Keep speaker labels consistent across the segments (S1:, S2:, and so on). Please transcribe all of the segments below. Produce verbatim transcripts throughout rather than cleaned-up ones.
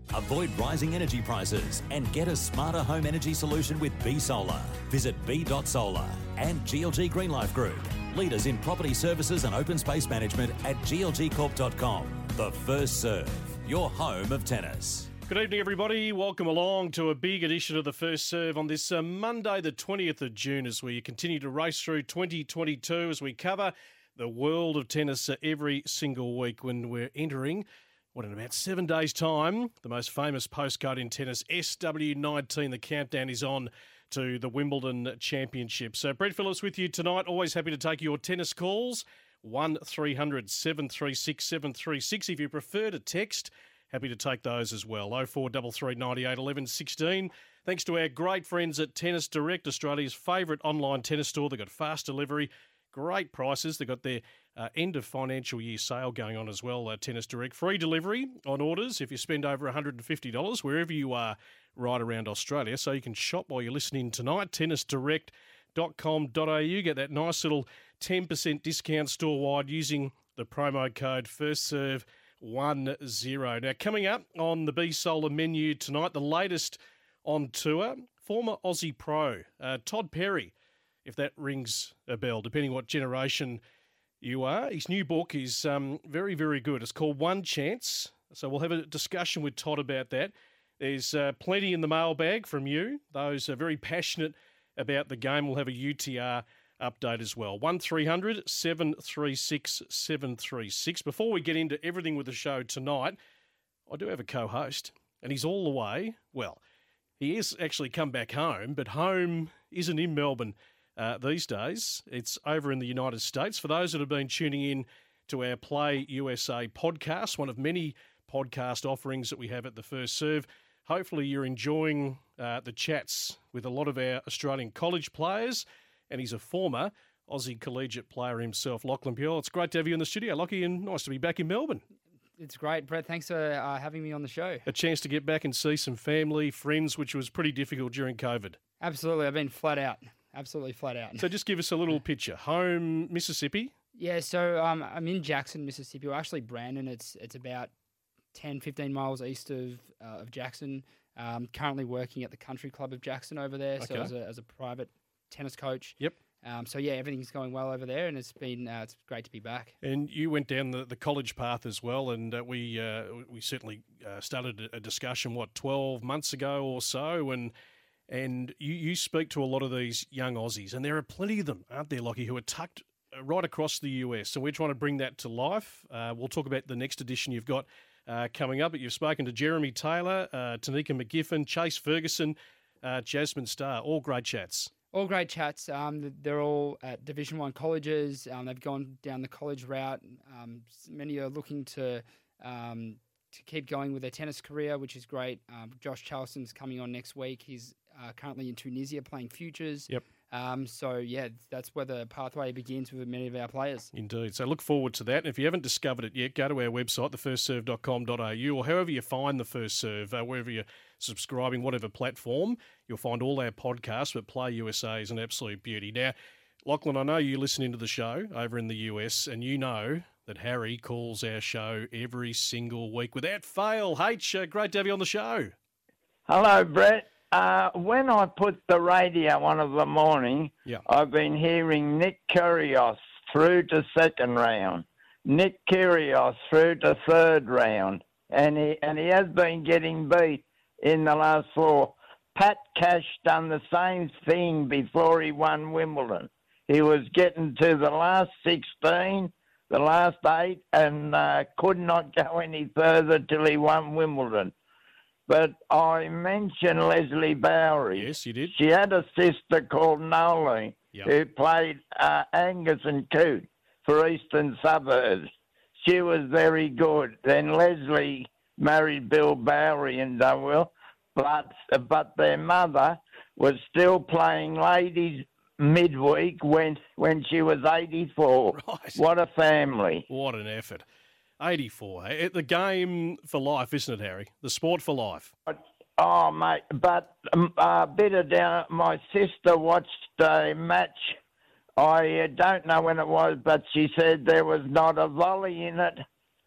S1: Avoid rising energy prices and get a smarter home energy solution with B Solar. Visit b dot solar and G L G Greenlife Group, leaders in property services and open space management at g l g corp dot com. The First Serve, your home of tennis.
S2: Good evening, everybody. Welcome along to a big edition of The First Serve on this uh, Monday, the twentieth of June, as we continue to race through twenty twenty-two, as we cover the world of tennis uh, every single week when we're entering, what, in about seven days' time, the most famous postcode in tennis, S W nineteen. The countdown is on to the Wimbledon Championship. So Brett Phillips with you tonight. Always happy to take your tennis calls. one three hundred seven three six seven three six. If you prefer to text, happy to take those as well. oh four three three nine eight one one one six. Thanks to our great friends at Tennis Direct, Australia's favourite online tennis store. They've got fast delivery, great prices. They've got their uh, end of financial year sale going on as well, uh, Tennis Direct. Free delivery on orders if you spend over one hundred fifty dollars wherever you are right around Australia. So you can shop while you're listening tonight. tennis direct dot com dot a u. Get that nice little ten percent discount store-wide using the promo code FIRSTSERVE ten. Now, coming up on the B Solar menu tonight, the latest on tour, former Aussie pro, uh, Todd Perry, if that rings a bell, depending what generation you are. His new book is um, very, very good. It's called One Chance. So we'll have a discussion with Todd about that. There's uh, plenty in the mailbag from you. Those are very passionate about the game. We'll have a U T R update as well. one three hundred seven three six seven three six. Before we get into everything with the show tonight, I do have a co-host, and he's all the way, well, he has actually come back home, but home isn't in Melbourne uh, these days. It's over in the United States. For those that have been tuning in to our Play U S A podcast, one of many podcast offerings that we have at The First Serve, hopefully you're enjoying uh, the chats with a lot of our Australian college players, and he's a former Aussie collegiate player himself, Lachlan Puel. It's great to have you in the studio, Lockie, and nice to be back in Melbourne.
S3: It's great, Brett. Thanks for uh, having me on the show.
S2: A chance to get back and see some family, friends, which was pretty difficult during COVID.
S3: Absolutely. I've been flat out. Absolutely flat out.
S2: So just give us a little picture. Home, Mississippi?
S3: Yeah, so um, I'm in Jackson, Mississippi. Well, actually, Brandon. It's it's about ten, fifteen miles east of uh, of Jackson. Um, currently working at the Country Club of Jackson over there, so
S2: Okay.
S3: as a, as a private tennis coach.
S2: Yep.
S3: Um, so yeah, everything's going well over there, and it's been uh, it's great to be back.
S2: And you went down the, the college path as well, and uh, we uh, we certainly uh, started a discussion, what, twelve months ago or so, and and you, you speak to a lot of these young Aussies, and there are plenty of them, aren't there, Lockie, who are tucked right across the U S, so we're trying to bring that to life. Uh, we'll talk about the next edition you've got uh, coming up, but you've spoken to Jeremy Taylor, uh, Tanika McGiffin, Chase Ferguson, uh, Jasmine Starr, all great chats.
S3: All great chats. Um, they're all at Division One colleges. Um, they've gone down the college route. Um, many are looking to um, to keep going with their tennis career, which is great. Um, Josh Charleston's coming on next week. He's uh, currently in Tunisia playing futures.
S2: Yep.
S3: Um, so, yeah, that's where the pathway begins with many of our players.
S2: Indeed. So look forward to that. And if you haven't discovered it yet, go to our website, the first serve dot com dot a u, or however you find The First Serve, uh, wherever you're subscribing, whatever platform, you'll find all our podcasts, but Play U S A is an absolute beauty. Now, Lachlan, I know you listen into the show over in the U S, and you know that Harry calls our show every single week without fail. H, uh, great to have you on the show.
S4: Hello, Brett. Uh, when I put the radio on of the morning,
S2: Yeah.
S4: I've been hearing Nick Kyrgios through to second round, Nick Kyrgios through to third round, and he and he has been getting beat in the last four. Pat Cash done the same thing before he won Wimbledon. He was getting to the last sixteen, the last eight, and uh, could not go any further till he won Wimbledon. But I mentioned Leslie Bowery.
S2: Yes, you did.
S4: She had a sister called Nolene
S2: Yep.
S4: who played uh, Angus and Coote for Eastern Suburbs. She was very good. Then Leslie married Bill Bowery in Dunwell, but but their mother was still playing ladies midweek when when she was eighty-four.
S2: Right.
S4: What a family.
S2: What an effort. eighty-four. eh? The game for life, isn't it, Harry? The sport for life.
S4: Oh, mate, but um, a bit of down. My sister watched a match. I uh, don't know when it was, but she said there was not a volley in it.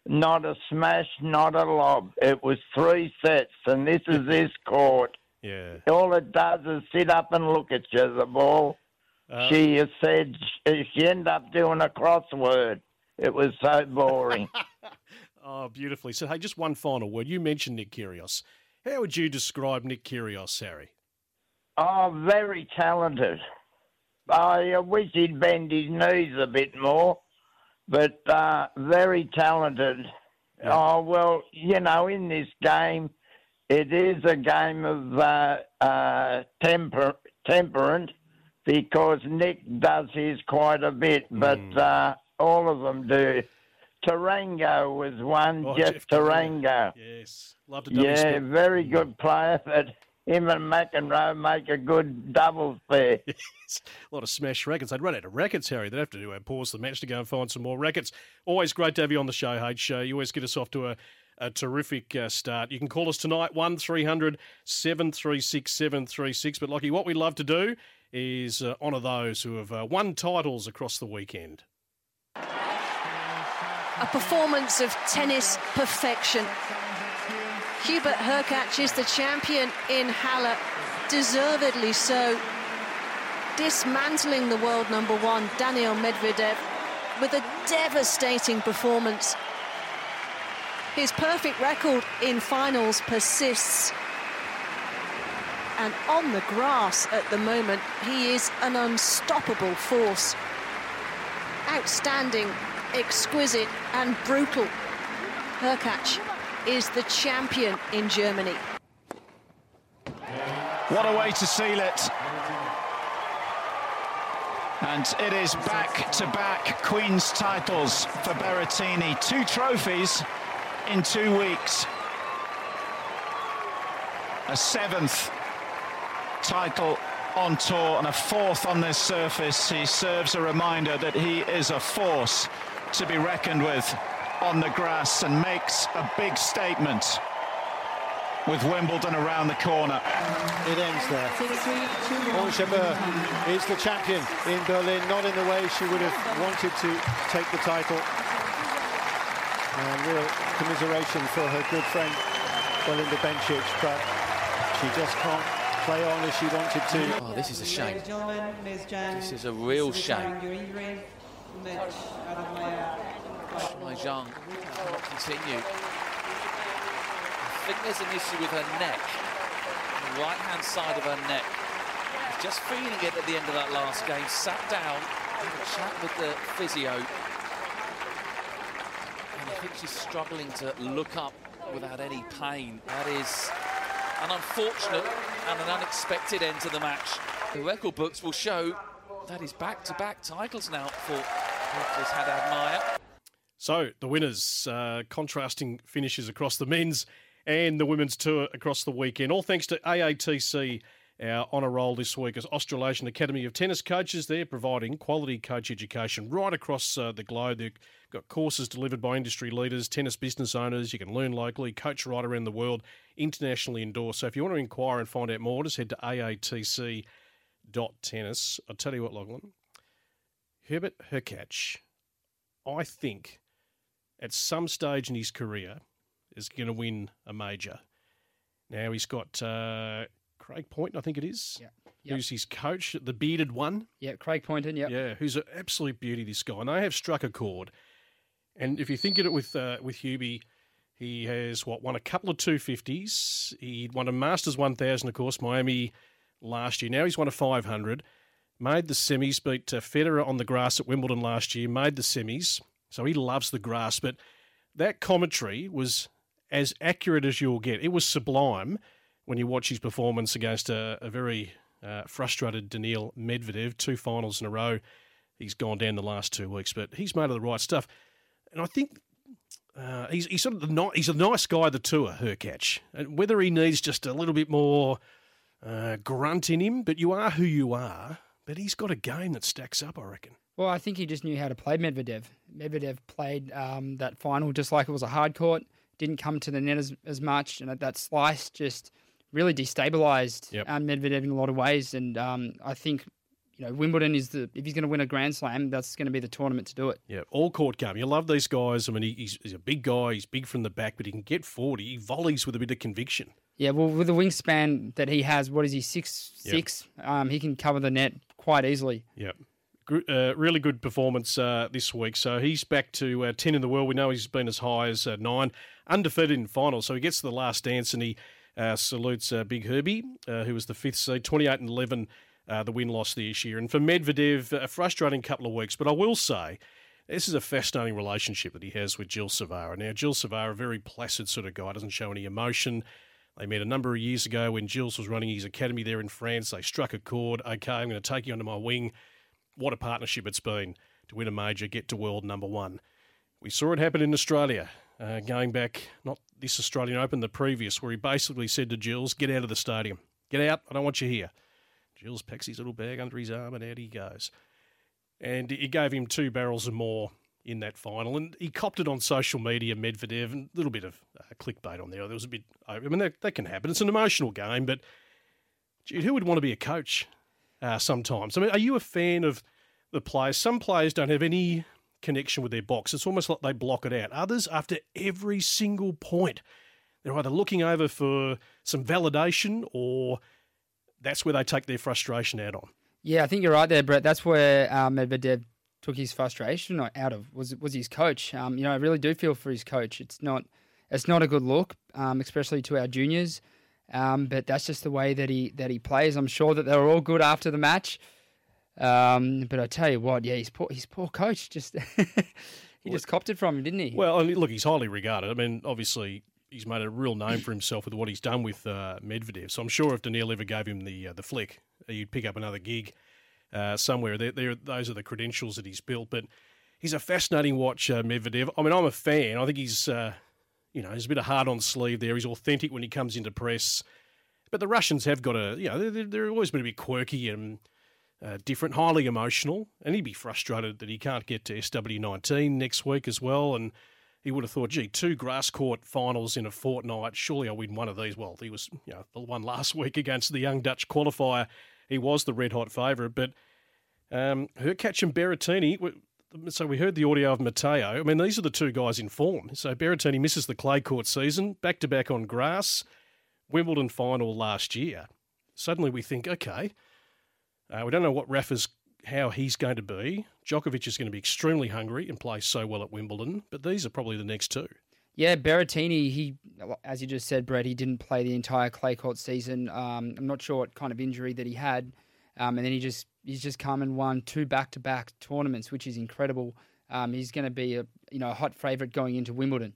S4: Not a smash, not a lob. It was three sets, and this is his court.
S2: Yeah.
S4: All it does is sit up and look at you, the ball.
S2: Uh,
S4: she has said she, she ended up doing a crossword. It was so boring.
S2: Oh, beautifully. So, hey, just one final word. You mentioned Nick Kyrgios. How would you describe Nick Kyrgios, Harry?
S4: Oh, very talented. I wish he'd bend his knees a bit more, but uh, very talented.
S2: Yeah.
S4: Oh, well, you know, in this game, it is a game of uh, uh, temper, temperament because Nick does his quite a bit, but
S2: Mm.
S4: uh, all of them do. Tarango was one,
S2: Oh,
S4: Jeff
S2: Jeff
S4: Tarango.
S2: Yes. Love to double
S4: Yeah,
S2: step.
S4: very good player, but him and McEnroe make a good doubles there.
S2: Yes. A lot of smash rackets. They'd run out of rackets, Harry. They'd have to do a pause the match to go and find some more rackets. Always great to have you on the show, H. Uh, you always get us off to a, a terrific uh, start. You can call us tonight, one three hundred seven three six seven three six. But, Lockie, what we love to do is uh, honour those who have uh, won titles across the weekend.
S5: A performance of tennis perfection. Hubert Hurkacz is the champion in Halle, deservedly so, dismantling the world number one, Daniil Medvedev, with a devastating performance. His perfect record in finals persists. And on the grass at the moment, he is an unstoppable force. Outstanding, exquisite and brutal. Hurkacz is the champion in Germany.
S6: What a way to seal it. And it is back-to-back Queen's titles for Berrettini. Two trophies in two weeks. A seventh title on tour and a fourth on this surface. He serves a reminder that he is a force to be reckoned with on the grass and makes a big statement with Wimbledon around the corner.
S7: It ends there. Ons Jabeur is the champion in Berlin, not in the way she would have wanted to take the title. And real commiseration for her good friend Belinda Bencic, but she just can't play on as she wanted to.
S8: Oh, this is a shame. This is a real shame. Shuai Zhang cannot continue. I think there's an issue with her neck, the right-hand side of her neck. She's just feeling it at the end of that last game. Sat down, had a chat with the physio, and I think she's struggling to look up without any pain. That is an unfortunate and an unexpected end to the match. The record books will show that is back-to-back titles now for Hurkacz Haddad Maia.
S2: So, the winners, uh, contrasting finishes across the men's and the women's tour across the weekend. All thanks to A A T C, our honour roll this week as Australasian Academy of Tennis Coaches. They're providing quality coach education right across uh, the globe. They've got courses delivered by industry leaders, tennis business owners. You can learn locally, coach right around the world, internationally endorsed. So if you want to inquire and find out more, just head to A A T C dot tennis. I'll tell you what, Lachlan, Hubert Hurkacz, I think at some stage in his career is going to win a major. Now he's got uh, Craig Poynton, I think it is,
S3: Yeah. Yep.
S2: who's his coach, the bearded one.
S3: Yeah, Craig Poynton, yeah.
S2: Yeah, who's an absolute beauty, this guy. And they have struck a chord. And if you think of it with uh, with Hubie, he has, what, won a couple of two fifties. He won a Masters one thousand, of course, Miami last year. Now he's won a five hundred. Made the semis, beat uh, Federer on the grass at Wimbledon last year, made the semis. So he loves the grass. But that commentary was as accurate as you'll get. It was sublime when you watch his performance against a, a very uh, frustrated Daniil Medvedev, two finals in a row. He's gone down the last two weeks, but he's made of the right stuff. And I think uh, he's, he's sort of the ni- he's a nice guy, the tour, Hurkacz. And whether he needs just a little bit more uh, grunt in him, but you are who you are. But he's got a game that stacks up, I reckon.
S3: Well, I think he just knew how to play Medvedev. Medvedev played um, that final just like it was a hard court, didn't come to the net as, as much, and that slice just really destabilised
S2: Yep.
S3: um, Medvedev in a lot of ways. And um, I think, you you know, Wimbledon is the, if he's going to win a Grand Slam, that's going to be the tournament to do it.
S2: Yeah, all court game. You love these guys. I mean, he, he's, he's a big guy. He's big from the back, but he can get forward. He volleys with a bit of conviction.
S3: Yeah, well, with the wingspan that he has, what is he, six,
S2: Yep.
S3: six? Um, he can cover the net quite easily.
S2: Yeah. Uh, really good performance uh, this week. So he's back to uh, ten in the world. We know he's been as high as uh, nine, undefeated in finals. So he gets to the last dance and he uh, salutes uh, Big Herbie, uh, who was the fifth seed, twenty-eight and eleven, uh, the win-loss this year. And for Medvedev, a frustrating couple of weeks. But I will say, this is a fascinating relationship that he has with Jill Savara. Now, Jill Savara, a very placid sort of guy, doesn't show any emotion. They met a number of years ago when Gilles was running his academy there in France. They struck a chord. Okay, I'm going to take you under my wing. What a partnership it's been to win a major, get to world number one. We saw it happen in Australia, uh, going back, not this Australian Open, the previous, where he basically said to Gilles, get out of the stadium. Get out, I don't want you here. Gilles packs his little bag under his arm and out he goes. And he gave him two barrels and more in that final. And he copped it on social media, Medvedev, and a little bit of uh, clickbait on there. There was a bit, I mean, that, that can happen. It's an emotional game, but gee, who would want to be a coach? Uh, sometimes. I mean, are you a fan of the players? Some players don't have any connection with their box. It's almost like they block it out. Others, after every single point, they're either looking over for some validation or that's where they take their frustration out on.
S3: Yeah, I think you're right there, Brett. That's where uh, Medvedev took his frustration out of, was was his coach. Um, you know, I really do feel for his coach. It's not, it's not a good look, um, especially to our juniors. Um, but that's just the way that he that he plays. I'm sure that they were all good after the match. Um, but I tell you what, yeah, his poor, his poor coach just he just copped it from him, didn't he?
S2: Well, I mean, look, he's highly regarded. I mean, obviously, he's made a real name for himself with what he's done with uh, Medvedev. So I'm sure if Daniil ever gave him the uh, the flick, he'd pick up another gig uh, somewhere. They're, they're, those are the credentials that he's built. But he's a fascinating watch, uh, Medvedev. I mean, I'm a fan. I think he's... Uh, You know, there's a bit of heart on sleeve there. He's authentic when he comes into press. But the Russians have got a, you know, they're, they're always been a bit quirky and uh, different, highly emotional. And he'd be frustrated that he can't get to S W nineteen next week as well. And he would have thought, gee, two grass court finals in a fortnight. Surely I'll win one of these. Well, he was, you know, the one last week against the young Dutch qualifier. He was the red-hot favourite. But um, Hurkacz and Berrettini... So we heard the audio of Matteo. I mean, these are the two guys in form. So Berrettini misses the clay court season, back-to-back on grass, Wimbledon final last year. Suddenly we think, okay, uh, we don't know what Rafa's, how he's going to be. Djokovic is going to be extremely hungry and play so well at Wimbledon, but these are probably the next two.
S3: Yeah, Berrettini, he, as you just said, Brett, he didn't play the entire clay court season. Um, I'm not sure what kind of injury that he had. Um, and then he just he's just come and won two back-to-back tournaments, which is incredible. Um, he's going to be a you know a hot favourite going into Wimbledon.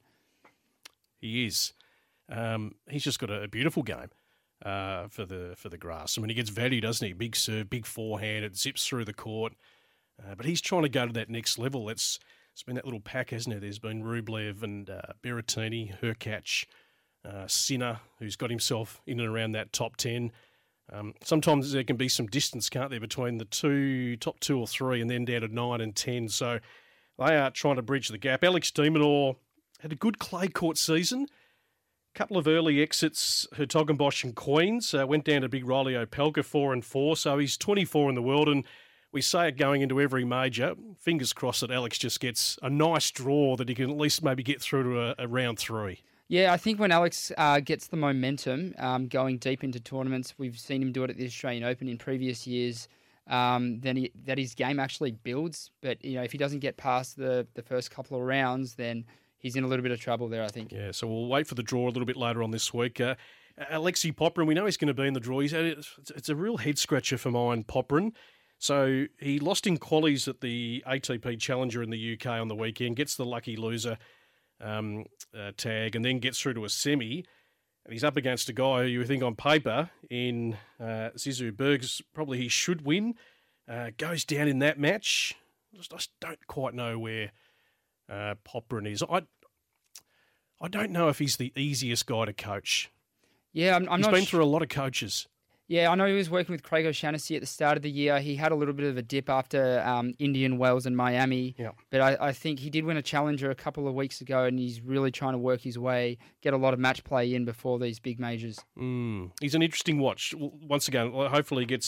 S2: He is. Um, he's just got a, a beautiful game uh, for the for the grass. I mean, he gets value, doesn't he? Big serve, big forehand, it zips through the court. Uh, but he's trying to go to that next level. It's it's been that little pack, hasn't it? There's been Rublev and uh, Berrettini, Hurkacz, uh, Sinner, who's got himself in and around that top ten. Um, sometimes there can be some distance, can't there, between the two top two or three and then down to nine and ten. So they are trying to bridge the gap. Alex de Minaur had a good clay court season. A couple of early exits, Hertogenbosch and Queens. Uh, went down to Big Riley Opelka, four and four. So he's twenty-four in the world. And we say it going into every major. Fingers crossed that Alex just gets a nice draw that he can at least maybe get through to a, a round three.
S3: Yeah, I think when Alex uh, gets the momentum um, going deep into tournaments, we've seen him do it at the Australian Open in previous years, um, then he, that his game actually builds. But you know, if he doesn't get past the, the first couple of rounds, then he's in a little bit of trouble there, I think.
S2: Yeah, so we'll wait for the draw a little bit later on this week. Uh, Alexei Popyrin, we know he's going to be in the draw. He's, it's, it's a real head-scratcher for mine, Popyrin. So he lost in qualies at the A T P Challenger in the U K on the weekend, gets the lucky loser Um, uh, tag, and then gets through to a semi, and he's up against a guy who you would think on paper in uh, Zizou Bergs probably he should win. Uh, goes down in that match. I just, I just don't quite know where uh, Popyrin is. I I don't know if he's the easiest guy to coach.
S3: Yeah, I'm, I'm
S2: he's
S3: not
S2: been
S3: sh-
S2: through a lot of coaches.
S3: Yeah, I know he was working with Craig O'Shannessy at the start of the year. He had a little bit of a dip after um, Indian Wells and Miami.
S2: Yeah.
S3: But I, I think he did win a challenger a couple of weeks ago, and he's really trying to work his way, get a lot of match play in before these big majors.
S2: Mm. He's an interesting watch. Once again, hopefully he gets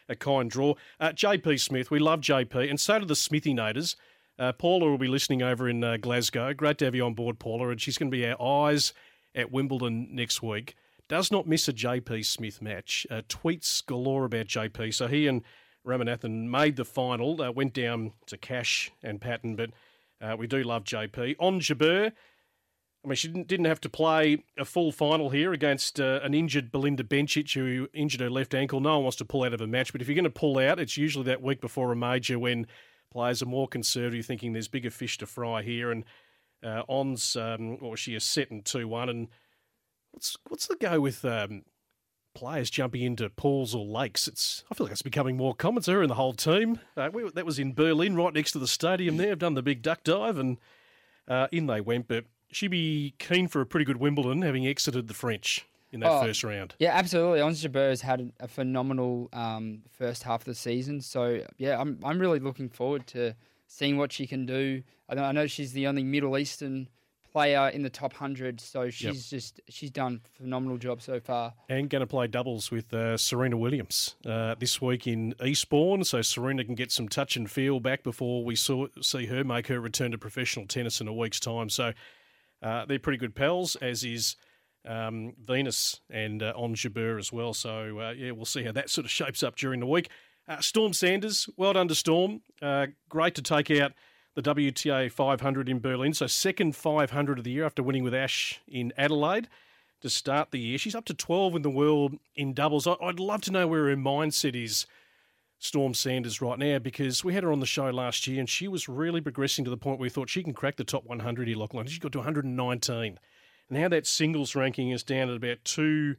S2: a kind draw. Uh, J P Smith, we love J P, and so do the Smithy Naters. Uh, Paula will be listening over in uh, Glasgow. Great to have you on board, Paula, and she's going to be our eyes at Wimbledon next week. Does not miss a J P Smith match. Uh, tweets galore about J P. So he and Ramanathan made the final, uh, went down to Cash and Patton, but uh, we do love J P. On Jabeur, I mean, she didn't, didn't have to play a full final here against uh, an injured Belinda Bencic who injured her left ankle. No one wants to pull out of a match, but if you're going to pull out, it's usually that week before a major when players are more conservative, thinking there's bigger fish to fry here. And uh, Ons, um, or she is set in two one. And what's what's the go with um, players jumping into pools or lakes? It's I feel like it's becoming more common. It's her and the whole team. Uh, we, that was in Berlin, right next to the stadium there. I've done the big duck dive, and uh, in they went. But she'd be keen for a pretty good Wimbledon, having exited the French in that
S3: oh,
S2: first round.
S3: Yeah, absolutely. Ons Jabeur has had a phenomenal um, first half of the season. So, yeah, I'm I'm really looking forward to seeing what she can do. I know, I know she's the only Middle Eastern player in the top one hundred, so she's yep. just she's done a phenomenal job so far.
S2: And going to play doubles with uh, Serena Williams uh, this week in Eastbourne, so Serena can get some touch and feel back before we saw, see her make her return to professional tennis in a week's time. So uh, they're pretty good pals, as is um, Venus and uh, Ons Jabeur as well. So, uh, yeah, we'll see how that sort of shapes up during the week. Uh, Storm Sanders, well done to Storm. Uh, great to take out the W T A five hundred in Berlin. So second five hundred of the year after winning with Ash in Adelaide to start the year. She's up to twelve in the world in doubles. I'd love to know where her mindset is, Storm Sanders, right now, because we had her on the show last year and she was really progressing to the point where we thought she can crack the top one hundred here, Lachlan. She got to one hundred nineteen. And now that singles ranking is down at about two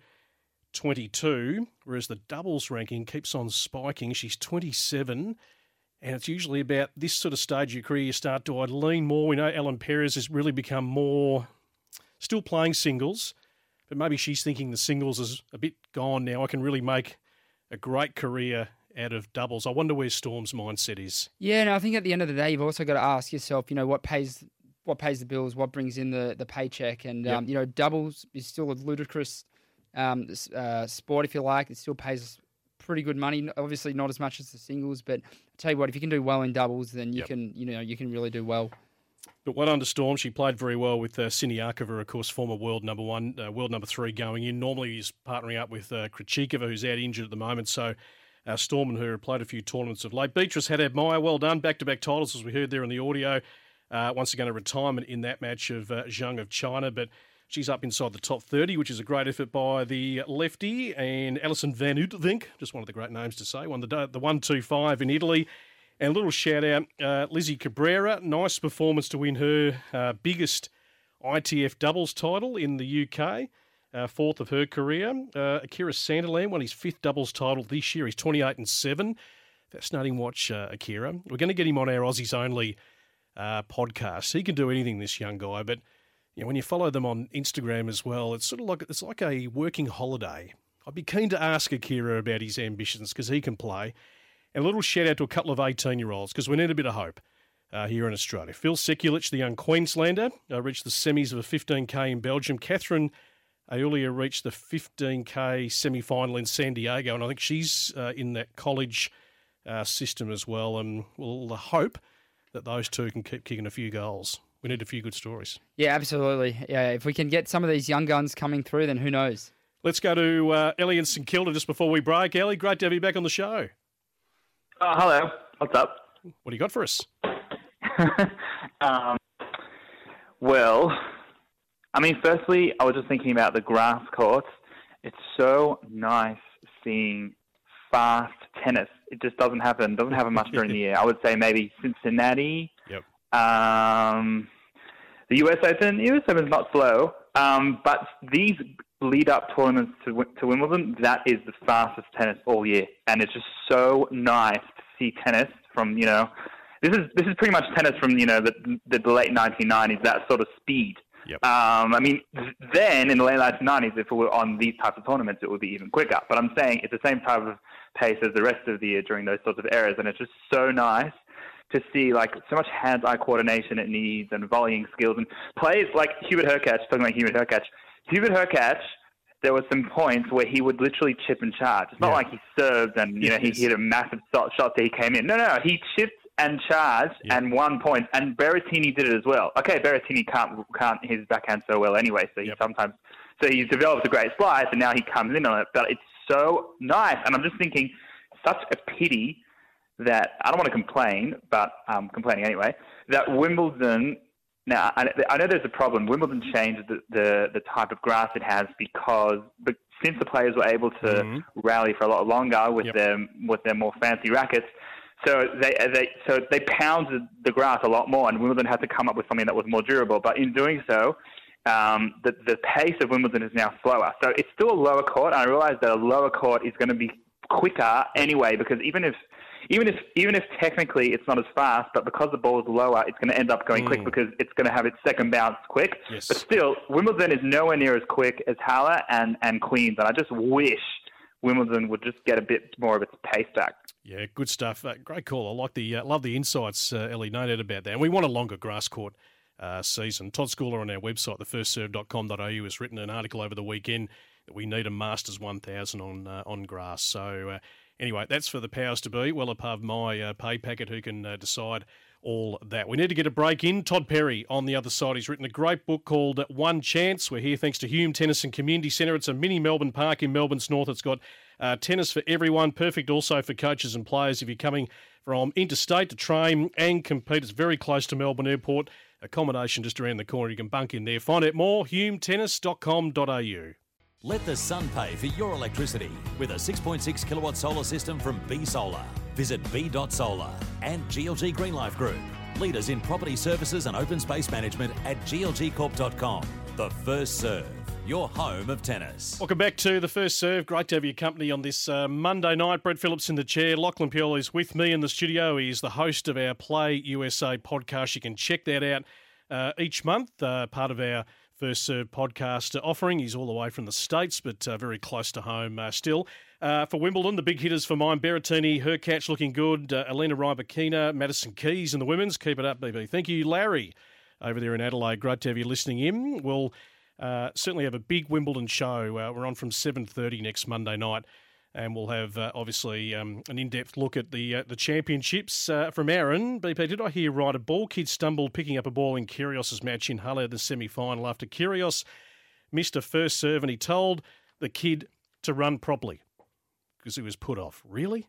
S2: twenty-two, whereas the doubles ranking keeps on spiking. She's twenty-seven. And it's usually about this sort of stage of your career you start to I'd lean more. We know Ellen Perez has really become more, still playing singles, but maybe she's thinking the singles is a bit gone now. I can really make a great career out of doubles. I wonder where Storm's mindset is.
S3: Yeah, and I think at the end of the day, you've also got to ask yourself, you know, what pays what pays the bills, what brings in the, the paycheck. And, yep. um, you know, doubles is still a ludicrous um, uh, sport, if you like. It still pays pretty good money. Obviously not as much as the singles, but I tell you what, if you can do well in doubles, then you yep. can, you know, you can really do well.
S2: But well under Storm, she played very well with uh, Siniakova, of course, former world number one, uh, world number three going in. Normally he's partnering up with uh, Krejcikova, who's out injured at the moment. So uh, Storm and her have played a few tournaments of late. Beatrice Haddad-Maia, well done, back-to-back titles as we heard there in the audio. Uh, once again, a retirement in that match of uh, Zhang of China, but she's up inside the top thirty, which is a great effort by the lefty. And Alison Van Uytvanck, just one of the great names to say, won the the one two five in Italy. And a little shout-out, uh, Lizzie Cabrera, nice performance to win her uh, biggest I T F doubles title in the U K, uh, fourth of her career. Uh, Akira Sanderland won his fifth doubles title this year. He's twenty-eight and seven. Fascinating watch, uh, Akira. We're going to get him on our Aussies Only uh, podcast. He can do anything, this young guy, but you know, when you follow them on Instagram as well, it's sort of like it's like a working holiday. I'd be keen to ask Akira about his ambitions because he can play. And a little shout out to a couple of eighteen-year-olds because we need a bit of hope uh, here in Australia. Phil Sekulic, the young Queenslander, uh, reached the semis of a fifteen K in Belgium. Catherine Aulia reached the fifteen K semi-final in San Diego, and I think she's uh, in that college uh, system as well. And we'll hope that those two can keep kicking a few goals. We need a few good stories.
S3: Yeah, absolutely. Yeah, if we can get some of these young guns coming through, then who knows?
S2: Let's go to uh, Ellie in St Kilda just before we break. Ellie, great to have you back on the show.
S9: Oh, hello. What's up?
S2: What do you got for us?
S9: um, well, I mean, firstly, I was just thinking about the grass courts. It's so nice seeing fast tennis. It just doesn't happen. Doesn't happen much during the year. I would say maybe Cincinnati.
S2: Yep.
S9: Um, the U S Open. The U S Open is not slow, um, but these lead-up tournaments to to Wimbledon, that is the fastest tennis all year, and it's just so nice to see tennis from you know, this is this is pretty much tennis from you know the the, the late nineteen nineties, that sort of speed.
S2: Yep.
S9: Um, I mean, then in the late nineteen nineties, if it were on these types of tournaments, it would be even quicker. But I'm saying it's the same type of pace as the rest of the year during those sorts of eras, and it's just so nice to see like so much hand-eye coordination it needs and volleying skills and plays like Hubert Hurkacz. Talking about Hubert Hurkacz, Hubert Hurkacz there were some points where he would literally chip and charge. It's not
S2: yeah.
S9: like he served and you know he hit a massive shot, shot that he came in. No, no, he chipped and charged yeah. and won points. And Berrettini did it as well. Okay, Berrettini can't can't his backhand so well anyway, so he yep. sometimes so he's developed a great slice, and now he comes in on it. But it's so nice, and I'm just thinking, such a pity that I don't want to complain, but I'm complaining anyway. That Wimbledon. Now, I know there's a problem. Wimbledon changed the, the, the type of grass it has because but since the players were able to mm-hmm. rally for a lot longer with yep. their with their more fancy rackets, so they they so they pounded the grass a lot more, and Wimbledon had to come up with something that was more durable. But in doing so, um, the the pace of Wimbledon is now slower. So it's still a lower court. And I realise that a lower court is going to be quicker anyway, because even if Even if even if technically it's not as fast, but because the ball is lower, it's going to end up going mm. quick because it's going to have its second bounce quick. Yes. But still, Wimbledon is nowhere near as quick as Halle and, and Queens, and I just wish Wimbledon would just get a bit more of its pace back.
S2: Yeah, good stuff. Uh, great call. I like the uh, love the insights, uh, Ellie, no doubt about that. And we want a longer grass court uh, season. Todd Schooler on our website, the first serve dot com dot a u, has written an article over the weekend that we need a Masters one thousand on uh, on grass. So. Uh, Anyway, that's for the powers to be, well above my uh, pay packet who can uh, decide all that. We need to get a break in. Todd Perry on the other side. He's written a great book called One Chance. We're here thanks to Hume Tennis and Community Centre. It's a mini Melbourne park in Melbourne's north. It's got uh, tennis for everyone, perfect also for coaches and players if you're coming from interstate to train and compete. It's very close to Melbourne Airport. Accommodation just around the corner. You can bunk in there. Find out more, hume tennis dot com dot a u.
S1: Let the sun pay for your electricity with a six point six kilowatt solar system from B Solar. Visit b dot solar and G L G Green Life Group. Leaders in property services and open space management at g l g corp dot com. The First Serve, your home of tennis.
S2: Welcome back to The First Serve. Great to have your company on this uh, Monday night. Brett Phillips in the chair. Lachlan Pure is with me in the studio. He is the host of our Play U S A podcast. You can check that out uh, each month, uh, part of our First Serve podcast offering. He's all the way from the States, but uh, very close to home uh, still. Uh, for Wimbledon, the big hitters for mine, Berrettini, her catch looking good. Uh, Elena Rybakina, Madison Keys in the women's. Keep it up, B B. Thank you, Larry, over there in Adelaide. Great to have you listening in. We'll uh, certainly have a big Wimbledon show. Uh, we're on from seven thirty next Monday night. And we'll have, uh, obviously, um, an in-depth look at the uh, the championships. Uh, from Aaron, B P, did I hear right? A ball kid stumbled picking up a ball in Kyrgios's match in Halle, the semi-final, after Kyrgios missed a first serve and he told the kid to run properly because he was put off. Really?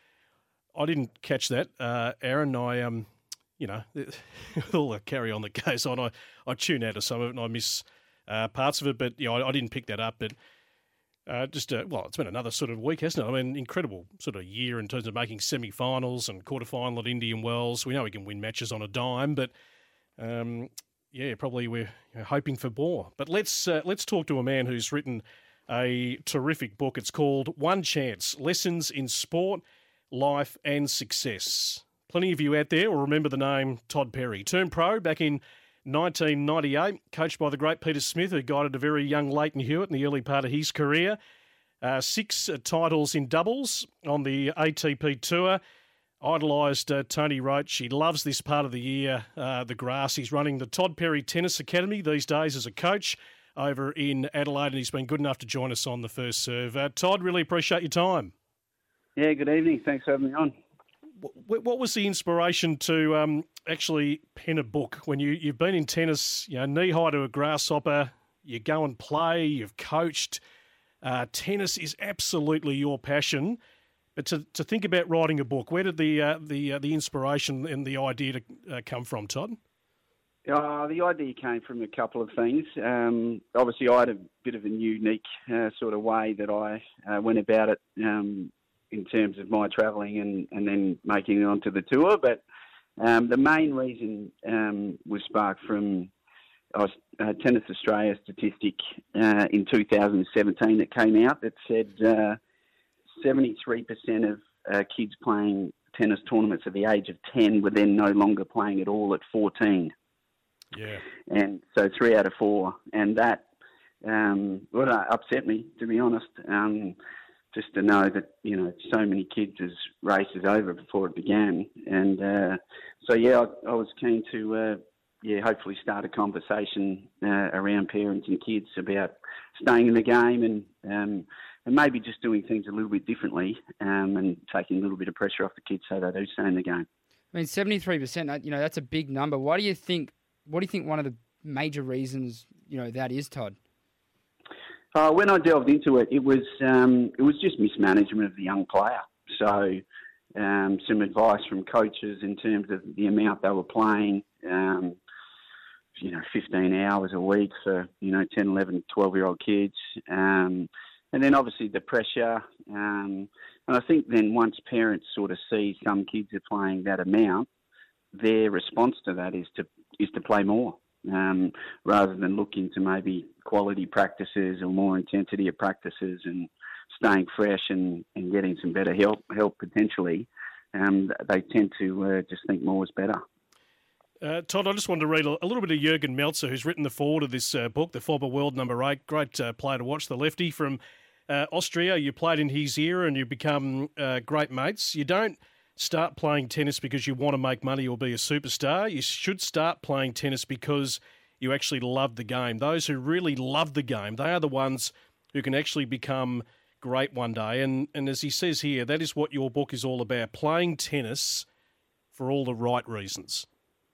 S2: I didn't catch that, uh, Aaron. I, um, you know, all the carry on that goes on, I, I tune out of some of it and I miss uh, parts of it, but you know, I, I didn't pick that up. But Uh, just, uh, well, it's been another sort of week, hasn't it? I mean, incredible sort of year in terms of making semi-finals and quarter-final at Indian Wells. We know we can win matches on a dime, but, um, yeah, probably we're you know, hoping for more. But let's uh, let's talk to a man who's written a terrific book. It's called One Chance, Lessons in Sport, Life and Success. Plenty of you out there will remember the name Todd Perry. Turned pro back in nineteen ninety-eight, coached by the great Peter Smith, who guided a very young Leighton Hewitt in the early part of his career. Uh, six uh, titles in doubles on the A T P Tour. Idolised uh, Tony Roach. He loves this part of the year, uh, the grass. He's running the Todd Perry Tennis Academy these days as a coach over in Adelaide, and he's been good enough to join us on The First Serve. Uh, Todd, really appreciate your time.
S10: Yeah, good evening. Thanks for having me on.
S2: What was the inspiration to um, actually pen a book when you, you've been in tennis, you know, knee-high to a grasshopper, you go and play, you've coached. Uh, tennis is absolutely your passion. But to, to think about writing a book, where did the uh, the uh, the inspiration and the idea to uh, come from, Todd?
S10: Uh, the idea came from a couple of things. Um, obviously, I had a bit of a unique uh, sort of way that I uh, went about it um, in terms of my travelling and, and then making it onto the tour. But um, the main reason um, was sparked from uh, Tennis Australia statistic uh, in two thousand seventeen that came out that said uh, seventy-three percent of uh, kids playing tennis tournaments at the age of ten were then no longer playing at all at fourteen.
S2: Yeah.
S10: And so three out of four. And that um, well, that upset me, to be honest. Um, just to know that, you know, so many kids' race is over before it began. And uh, so, yeah, I, I was keen to uh, yeah, hopefully start a conversation uh, around parents and kids about staying in the game and um, and maybe just doing things a little bit differently um, and taking a little bit of pressure off the kids so they do stay in the game.
S3: I mean, seventy-three percent, you know, that's a big number. Why do you think, what do you think one of the major reasons, you know, that is, Todd?
S10: Uh, when I delved into it, it was um, it was just mismanagement of the young player. So um, some advice from coaches in terms of the amount they were playing, um, you know, fifteen hours a week for, you know, ten, eleven, twelve-year-old kids. Um, and then obviously the pressure. Um, and I think then once parents sort of see some kids are playing that amount, their response to that is to is to play more. Um, rather than looking to maybe quality practices or more intensity of practices and staying fresh and, and getting some better help, help potentially, um, they tend to uh, just think more is better.
S2: Uh, Todd, I just wanted to read a, a little bit of Jürgen Melzer, who's written the foreword of this uh, book, the former world number eight. Great uh, player to watch, the lefty from uh, Austria. You played in his era and you become uh, great mates. You don't start playing tennis because you want to make money or be a superstar. You should start playing tennis because you actually love the game. Those who really love the game, they are the ones who can actually become great one day. And and as he says here, that is what your book is all about, playing tennis for all the right reasons.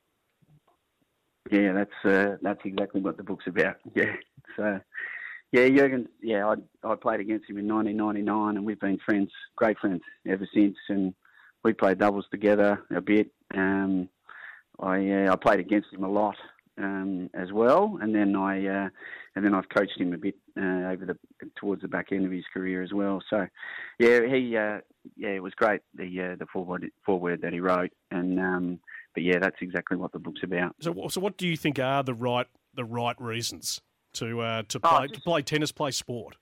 S10: Yeah, that's uh, that's exactly what the book's about. Yeah, so yeah, Jürgen. Yeah, I I played against him in nineteen ninety-nine, and we've been friends, great friends ever since. And we played doubles together a bit. Um, I uh, I played against him a lot um, as well, and then I uh, and then I've coached him a bit uh, over the towards the back end of his career as well. So yeah, he uh, yeah, it was great the uh, the foreword foreword that he wrote, and um, but yeah, that's exactly what the book's about.
S2: So so what do you think are the right the right reasons to uh, to play oh, just, to play tennis, play sport?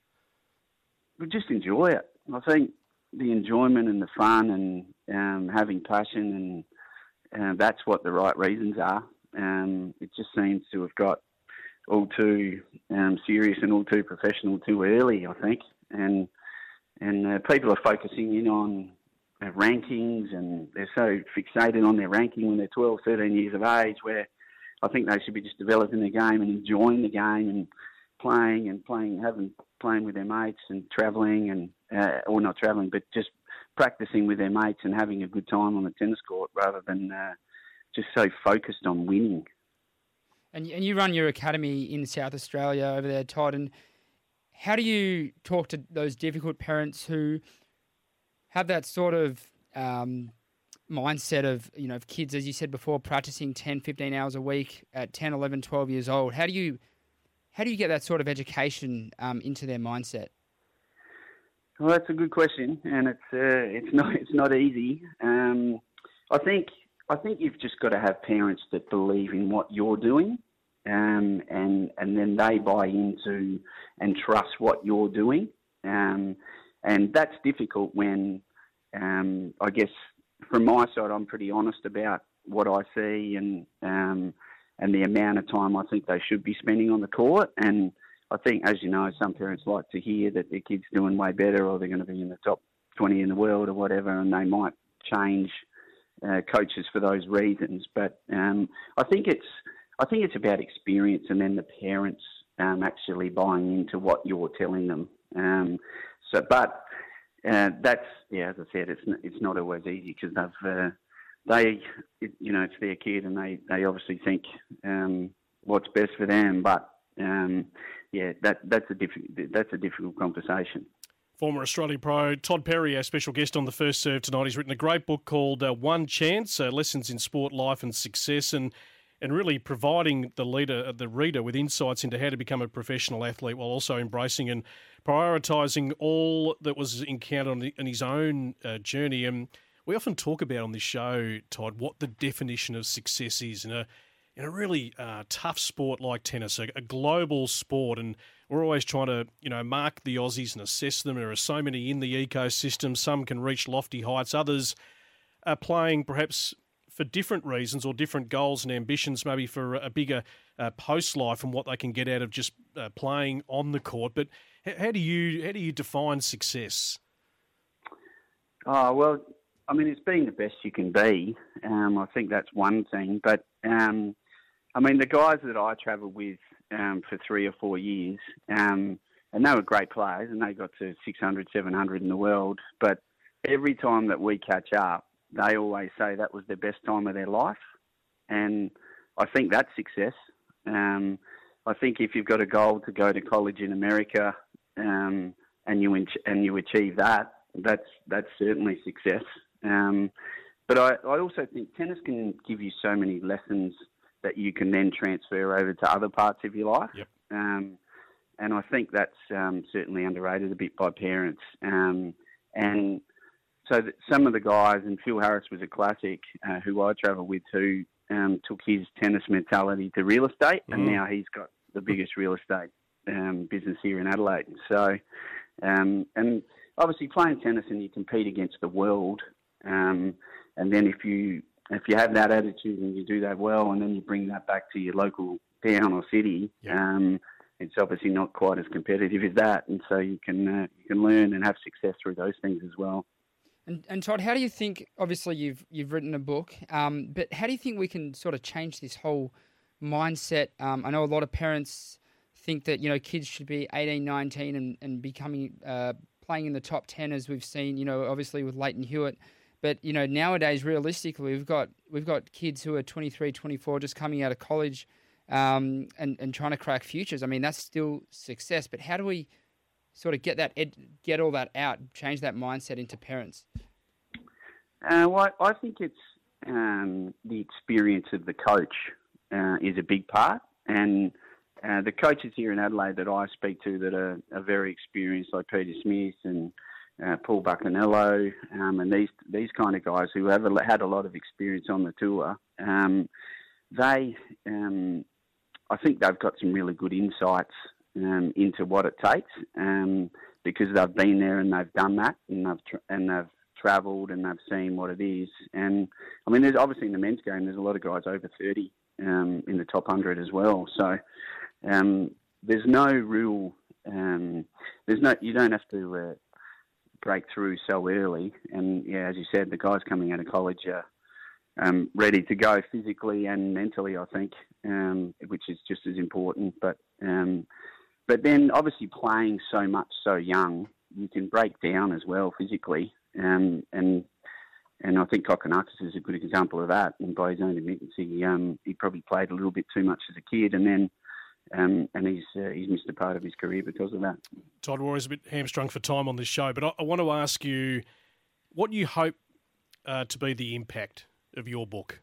S10: We just enjoy it. I think the enjoyment and the fun and um, having passion, and uh, that's what the right reasons are. Um, it just seems to have got all too um, serious and all too professional too early, I think. And and uh, people are focusing in on uh, rankings, and they're so fixated on their ranking when they're twelve, thirteen years of age, where I think they should be just developing the game and enjoying the game and playing and playing, having playing with their mates and travelling and uh, or not travelling, but just practicing with their mates and having a good time on the tennis court rather than uh, just so focused on winning.
S3: And and you run your academy in South Australia over there, Todd. And how do you talk to those difficult parents who have that sort of um, mindset of, you know, of kids, as you said before, practicing ten, fifteen hours a week at ten, eleven, twelve years old? How do you how do you get that sort of education um, into their mindset?
S10: Well, that's a good question, and it's uh, it's not it's not easy. Um, I think I think you've just got to have parents that believe in what you're doing, um, and and then they buy into and trust what you're doing, um, and that's difficult when um, I guess from my side I'm pretty honest about what I see and um, and the amount of time I think they should be spending on the court. And I think, as you know, some parents like to hear that their kid's doing way better or they're going to be in the top twenty in the world or whatever, and they might change uh, coaches for those reasons. But um, I think it's I think it's about experience, and then the parents um, actually buying into what you're telling them. Um, so, but uh, that's yeah, as I said, it's n- it's not always easy because they've uh, they it, you know it's their kid, and they they obviously think um, what's best for them, but um, yeah, that that's a difficult that's a difficult conversation.
S2: Former Australian pro Todd Perry, our special guest on The First Serve tonight. He's written a great book called uh, One Chance, uh, Lessons in Sport, Life and Success, and and really providing the leader, the reader with insights into how to become a professional athlete while also embracing and prioritising all that was encountered on, the, on his own uh, journey. And we often talk about on this show, Todd, what the definition of success is in a in a really uh, tough sport like tennis, a, a global sport, and we're always trying to, you know, mark the Aussies and assess them. There are so many in the ecosystem. Some can reach lofty heights. Others are playing perhaps for different reasons or different goals and ambitions, maybe for a bigger uh, post-life and what they can get out of just uh, playing on the court. But how do you how do you define success?
S10: Oh, well, I mean, it's being the best you can be. Um, I think that's one thing. But um, I mean, the guys that I travelled with um, for three or four years, um, and they were great players, and they got to six hundred, seven hundred in the world. But every time that we catch up, they always say that was the best time of their life. And I think that's success. Um, I think if you've got a goal to go to college in America um, and you and you achieve that, that's that's certainly success. Um, but I, I also think tennis can give you so many lessons that you can then transfer over to other parts of your life.
S2: Yep.
S10: Um, and I think that's um, certainly underrated a bit by parents. Um, and so that some of the guys, and Phil Harris was a classic, uh, who I travel with, who um, took his tennis mentality to real estate, mm. and now he's got the biggest real estate um, business here in Adelaide. So, um, and obviously playing tennis and you compete against the world, um, and then if you if you have that attitude and you do that well, and then you bring that back to your local town or city,
S2: yeah.
S10: um, it's obviously not quite as competitive as that, and so you can uh, you can learn and have success through those things as well.
S3: And, and Todd, how do you think? Obviously, you've you've written a book, um, but how do you think we can sort of change this whole mindset? Um, I know a lot of parents think that you know kids should be eighteen, nineteen, and and becoming uh, playing in the top ten, as we've seen. You know, obviously with Leighton Hewitt. But, you know, nowadays, realistically, we've got we've got kids who are twenty-three, twenty-four, just coming out of college um, and, and trying to crack futures. I mean, that's still success. But how do we sort of get that ed, get all that out, change that mindset into parents?
S10: Uh, well, I think it's um, the experience of the coach uh, is a big part. And uh, the coaches here in Adelaide that I speak to that are, are very experienced, like Peter Smith and Uh, Paul Buccanello, um, and these these kind of guys who have a, had a lot of experience on the tour, um, they, um, I think they've got some really good insights um, into what it takes um, because they've been there and they've done that, and they've tra- and they've travelled and they've seen what it is. And I mean, there's obviously in the men's game, there's a lot of guys over thirty um, in the top one hundred as well. So um, there's no real, um, there's no, you don't have to. Uh, break through so early, and yeah, as you said, the guys coming out of college are um, ready to go physically and mentally, I think, um, which is just as important. But um, but then obviously playing so much so young, you can break down as well physically, um, and and I think Kokkinakis is a good example of that. And by his own admittance, he um, he probably played a little bit too much as a kid, and then. Um, and he's uh, he's missed a part of his career because of that.
S2: Todd, we're always a bit hamstrung for time on this show, but I, I want to ask you what you hope uh, to be the impact of your book.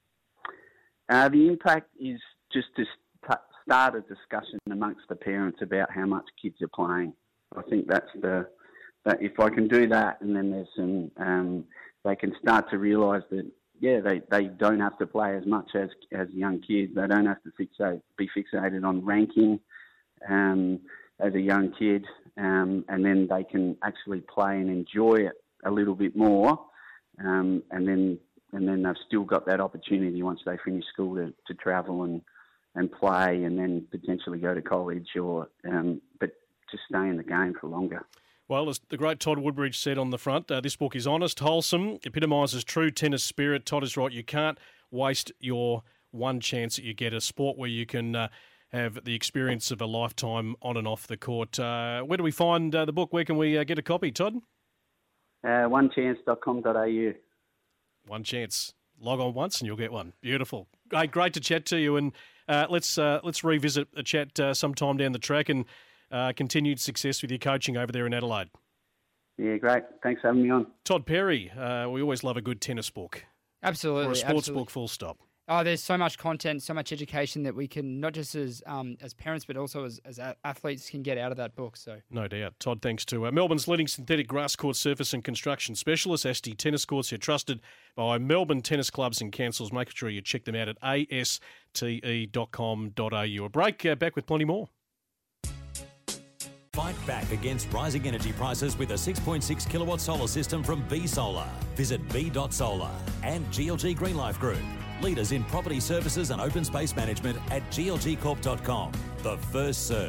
S10: Uh, the impact is just to st- start a discussion amongst the parents about how much kids are playing. I think that's the that if I can do that, and then there's some um, they can start to realise that. Yeah, they, they don't have to play as much as as young kids. They don't have to fixate, be fixated on ranking um, as a young kid, um, and then they can actually play and enjoy it a little bit more. Um, and then and then they've still got that opportunity once they finish school to, to travel and, and play, and then potentially go to college, or um, but just stay in the game for longer.
S2: Well, as the great Todd Woodbridge said on the front, uh, this book is honest, wholesome, epitomises true tennis spirit. Todd is right. You can't waste your one chance that you get, a sport where you can uh, have the experience of a lifetime on and off the court. Uh, where do we find uh, the book? Where can we uh, get a copy, Todd?
S10: Uh, one chance dot com dot a u.
S2: One Chance. Log on once and you'll get one. Beautiful. Hey, great to chat to you, and uh, let's uh, let's revisit a chat uh, sometime down the track, and Uh, continued success with your coaching over there in Adelaide.
S10: Yeah, great. Thanks for having me on.
S2: Todd Perry, uh, we always love a good tennis book.
S3: Absolutely.
S2: Or a sports
S3: absolutely.
S2: book, full stop.
S3: Oh, there's so much content, so much education that we can, not just as um, as parents, but also as, as athletes can get out of that book. So
S2: no doubt. Todd, thanks to uh, Melbourne's leading synthetic grass court surface and construction specialist, A S T I Tennis Courts. You're trusted by Melbourne tennis clubs and councils. Make sure you check them out at A S T E dot com dot A U. A break, uh, back with plenty more.
S1: Fight back against rising energy prices with a six point six kilowatt solar system from B Solar. Visit b dot solar and G L G Green Life Group. Leaders in property services and open space management at g l g corp dot com. The First Serve.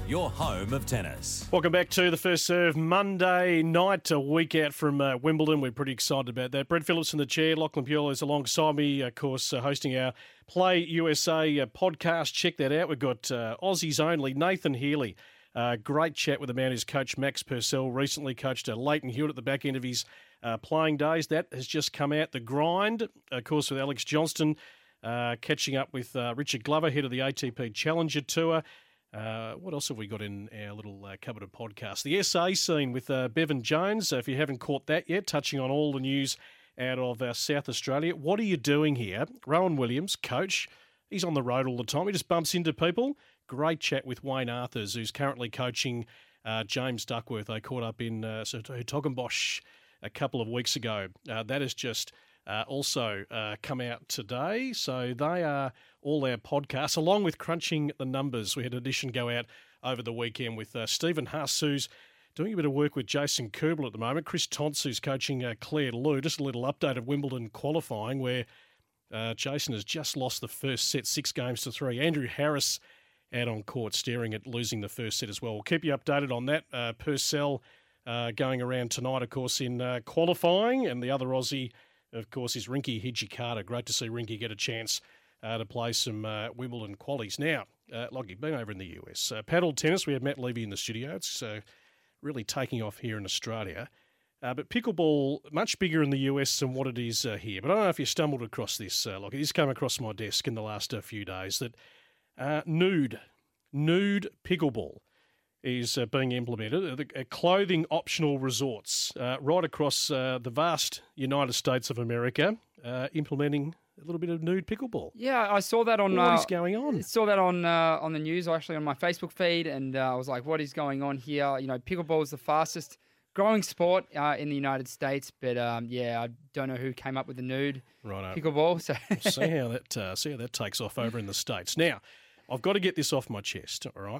S1: your home of tennis.
S2: Welcome back to the First Serve Monday night, a week out from uh, Wimbledon. We're pretty excited about that. Brett Phillips in the chair, Lachlan Puel is alongside me, of course, uh, hosting our Play U S A uh, podcast. Check that out. We've got uh, Aussies only, Nathan Healy. Uh, great chat with the man who's coached Max Purcell, recently coached uh, Leighton Hewitt at the back end of his uh, playing days. That has just come out. The Grind, of course, with Alex Johnston, uh, catching up with uh, Richard Glover, head of the A T P Challenger Tour. Uh, what else have we got in our little uh, cupboard of podcasts? The S A scene with uh, Bevan Jones. Uh, if you haven't caught that yet, touching on all the news out of uh, South Australia. What are you doing here? Rowan Williams, coach. He's on the road all the time. He just bumps into people. Great chat with Wayne Arthurs, who's currently coaching uh, James Duckworth. They caught up in uh, Toggenbosch a couple of weeks ago. Uh, that has just uh, also uh, come out today. So they are all our podcasts, along with Crunching the Numbers. We had an edition go out over the weekend with uh, Stephen Huss, who's doing a bit of work with Jason Kerbel at the moment. Chris Tonts, who's coaching uh, Claire Lou. Just a little update of Wimbledon qualifying, where uh, Jason has just lost the first set, six games to three. Andrew Harris out on court, staring at losing the first set as well. We'll keep you updated on that. Uh, Purcell uh, going around tonight, of course, in uh, qualifying. And the other Aussie, of course, is Rinky Hijikata. Great to see Rinky get a chance uh, to play some uh, Wimbledon qualies. Now, uh, like you've been over in the U S. Uh, paddle tennis, we have Matt Levy in the studio. It's uh, really taking off here in Australia. Uh, but pickleball, much bigger in the U S than what it is uh, here. But I don't know if you stumbled across this, uh, like this came across my desk in the last uh, few days, that Uh, nude, nude pickleball is uh, being implemented at uh, clothing optional resorts uh, right across uh, the vast United States of America, uh, implementing a little bit of nude pickleball.
S3: Yeah, I saw that on.
S2: What
S3: uh,
S2: is going on?
S3: Saw that on uh, on the news, actually, on my Facebook feed, and uh, I was like, "What is going on here?" You know, pickleball is the fastest growing sport uh, in the United States, but um, yeah, I don't know who came up with the nude
S2: Righto.
S3: pickleball. So
S2: We'll see how that uh, see how that takes off over in the States. Now, I've got to get this off my chest, all right?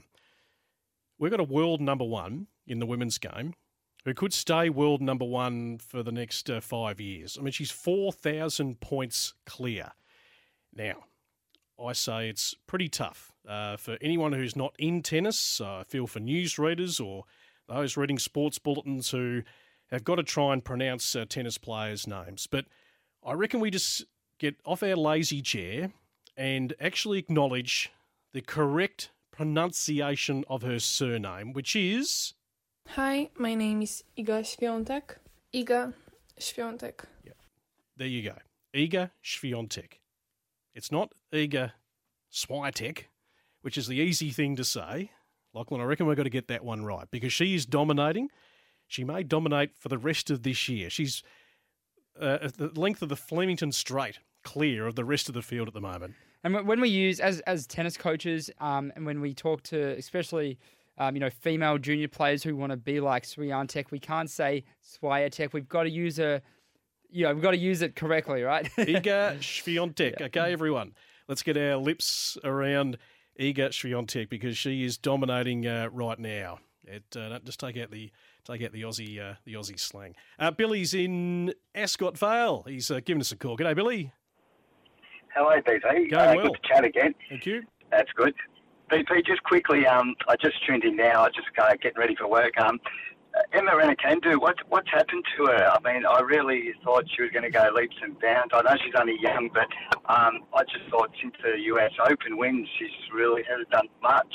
S2: We've got a world number one in the women's game who could stay world number one for the next uh, five years. I mean, she's four thousand points clear. Now, I say it's pretty tough uh, for anyone who's not in tennis. Uh, I feel for newsreaders or those reading sports bulletins who have got to try and pronounce uh, tennis players' names. But I reckon we just get off our lazy chair and actually acknowledge the correct pronunciation of her surname, which is...
S11: Hi, my name is Iga Świątek. Iga Świątek.
S2: Yeah. There you go. Iga Świątek. It's not Iga Swiatek, which is the easy thing to say. Lachlan, I reckon we've got to get that one right because she is dominating. She may dominate for the rest of this year. She's uh, at the length of the Flemington Straight clear of the rest of the field at the moment.
S3: And when we use, as as tennis coaches, um, and when we talk to especially, um, you know, female junior players who want to be like Swiatek, we can't say Swiatek. We've got to use a, you know, we've got to use it correctly, right?
S2: Iga Świątek.
S3: Yeah.
S2: Okay, everyone, let's get our lips around Iga Świątek because she is dominating uh, right now. It uh, don't just take out the take out the Aussie uh, the Aussie slang. Uh, Billy's in Ascot Vale. He's uh, giving us a call. G'day, Billy.
S12: Hello, B P.
S2: Going
S12: uh,
S2: well.
S12: Good to chat again.
S2: Thank you.
S12: That's good. B P, just quickly, um, I just tuned in now. I just uh, getting ready for work. Um, uh, Emma Raducanu, what, what's happened to her? I mean, I really thought she was going to go leaps and bounds. I know she's only young, but um, I just thought since the U S Open wins, she's really hasn't done much.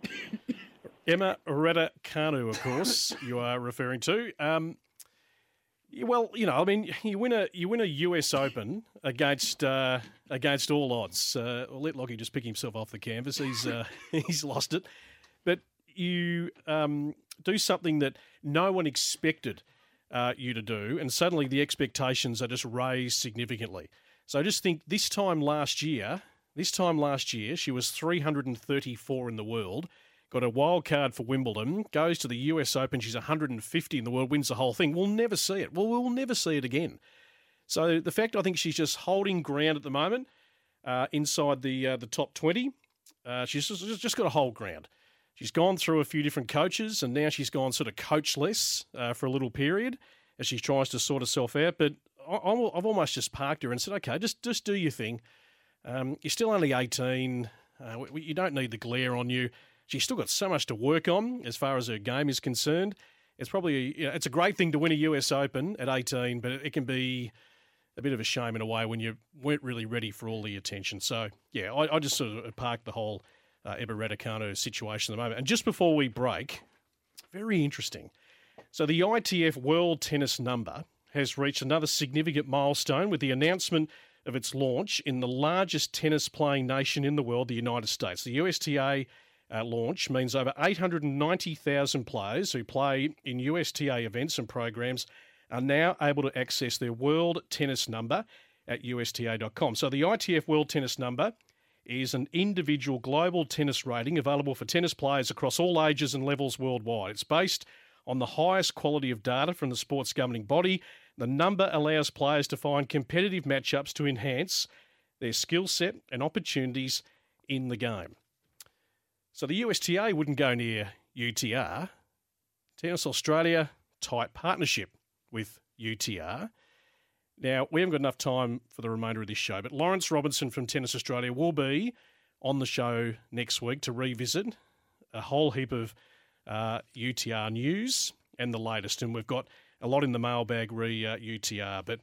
S2: Emma Raducanu, of course, you are referring to. Um, Well, you know, I mean, you win a you win a U S Open against uh, against all odds. Uh, I'll let Lockie just pick himself off the canvas. He's uh, he's lost it, but you um, do something that no one expected uh, you to do, and suddenly the expectations are just raised significantly. So just think, this time last year, this time last year, she was three hundred thirty-four in the world. Got a wild card for Wimbledon, goes to the U S Open, she's one hundred fifty in the world, wins the whole thing. We'll never see it. Well, we'll never see it again. So the fact I think she's just holding ground at the moment uh, inside the uh, the top twenty, uh, she's just, just got to hold ground. She's gone through a few different coaches and now she's gone sort of coachless uh, for a little period as she tries to sort herself out. But I, I've almost just parked her and said, okay, just, just do your thing. Um, you're still only eighteen. Uh, you don't need the glare on you. she's still got so much to work on as far as her game is concerned. It's probably, you know, it's a great thing to win a U S Open at eighteen, but it can be a bit of a shame in a way when you weren't really ready for all the attention. So, yeah, I, I just sort of parked the whole uh, Emma Raducanu situation at the moment. And just before we break, very interesting. So the I T F World Tennis number has reached another significant milestone with the announcement of its launch in the largest tennis-playing nation in the world, the United States. The U S T A uh, launch means over eight hundred ninety thousand players who play in U S T A events and programs are now able to access their World Tennis number at U S T A dot com. So the I T F World Tennis number is an individual global tennis rating available for tennis players across all ages and levels worldwide. It's based on the highest quality of data from the sport's governing body. The number allows players to find competitive matchups to enhance their skill set and opportunities in the game. So the U S T A wouldn't go near U T R. Tennis Australia, tight partnership with U T R. Now, we haven't got enough time for the remainder of this show, but Lawrence Robinson from Tennis Australia will be on the show next week to revisit a whole heap of uh, U T R news and the latest. And we've got a lot in the mailbag re uh, U T R, but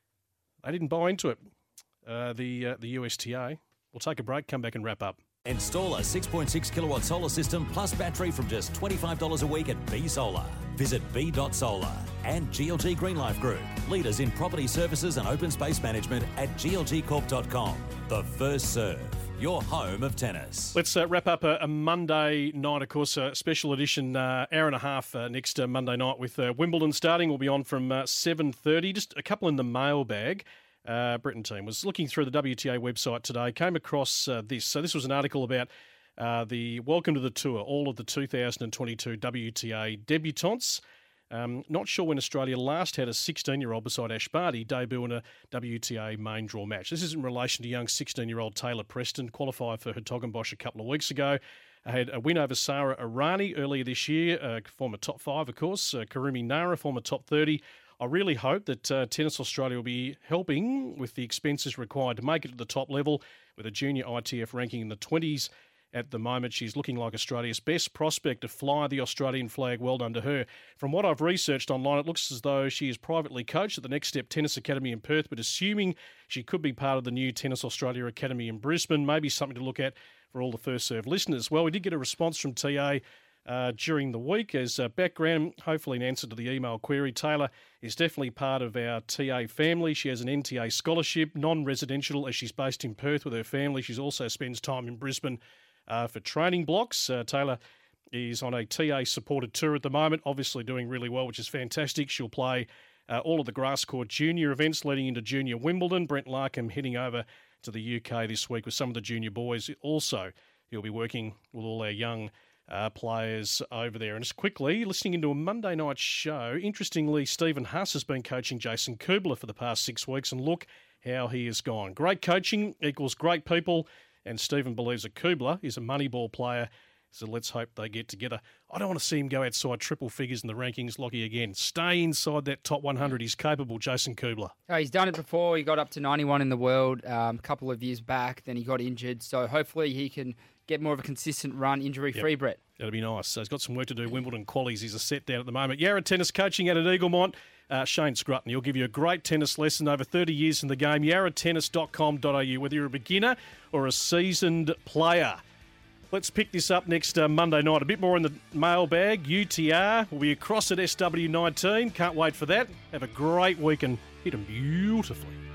S2: they didn't buy into it. Uh, the uh, the U S T A. We'll take a break, come back and wrap up.
S1: Install a six point six kilowatt solar system plus battery from just twenty-five dollars a week at B Solar. Visit b dot solar. And G L G Green Life Group, leaders in property services and open space management at g l g corp dot com. The First Serve, your home of tennis.
S2: Let's uh, wrap up a, a Monday night, of course, a special edition, uh, hour and a half uh, next uh, Monday night with uh, Wimbledon starting. We'll be on from uh, seven thirty. Just a couple in the mailbag. Uh, Britain team was looking through the W T A website today, came across uh, this. So this was an article about uh, the Welcome to the Tour, all of the two thousand twenty-two W T A debutantes. Um, not sure when Australia last had a sixteen-year-old beside Ash Barty debut in a W T A main draw match. This is in relation to young sixteen-year-old Taylor Preston, qualified for Hertogenbosch a couple of weeks ago. I had a win over Sara Irani earlier this year, uh, former top five, of course. Uh, Karumi Nara, former top thirty. I really hope that uh, Tennis Australia will be helping with the expenses required to make it to the top level with a junior I T F ranking in the twenties. At the moment, she's looking like Australia's best prospect to fly the Australian flag. Well done to her. From what I've researched online, it looks as though she is privately coached at the Next Step Tennis Academy in Perth, but assuming she could be part of the new Tennis Australia Academy in Brisbane, maybe something to look at for all the First Serve listeners. Well, we did get a response from T A uh, during the week. As uh, background, hopefully an answer to the email query, Taylor is definitely part of our T A family. She has an N T A scholarship, non-residential, as she's based in Perth with her family. She also spends time in Brisbane Uh, for training blocks. Uh, Taylor is on a T A-supported tour at the moment, obviously doing really well, which is fantastic. She'll play uh, all of the grass court junior events leading into Junior Wimbledon. Brent Larkham heading over to the U K this week with some of the junior boys. Also, he'll be working with all our young uh, players over there. And just quickly, listening into a Monday night show, interestingly, Stephen Huss has been coaching Jason Kubler for the past six weeks, and look how he has gone. Great coaching equals great people. And Stephen believes that Kubler is a moneyball player, so let's hope they get together. I don't want to see him go outside triple figures in the rankings, Lockie, again. Stay inside that top one hundred. He's capable, Jason Kubler.
S3: Oh, he's done it before. He got up to ninety-one in the world um, a couple of years back. Then he got injured. So hopefully he can get more of a consistent run, injury-free, yep. Brett.
S2: That'll be nice. So he's got some work to do. Wimbledon qualies. He's a set down at the moment. Yarra Tennis coaching out at Eaglemont. Uh, Shane Scrutton. He'll give you a great tennis lesson over thirty years in the game. yarra tennis dot com dot a u, whether you're a beginner or a seasoned player. Let's pick this up next uh, Monday night. A bit more in the mailbag. U T R will be across at S W nineteen. Can't wait for that. Have a great week and hit them beautifully.